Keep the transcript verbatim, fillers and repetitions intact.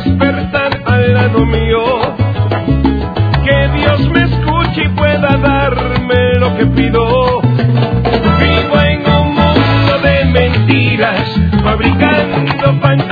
despertar al lado mío, que Dios me escuche y pueda darme lo que pido. Vivo en un mundo de mentiras, fabricando fantasmas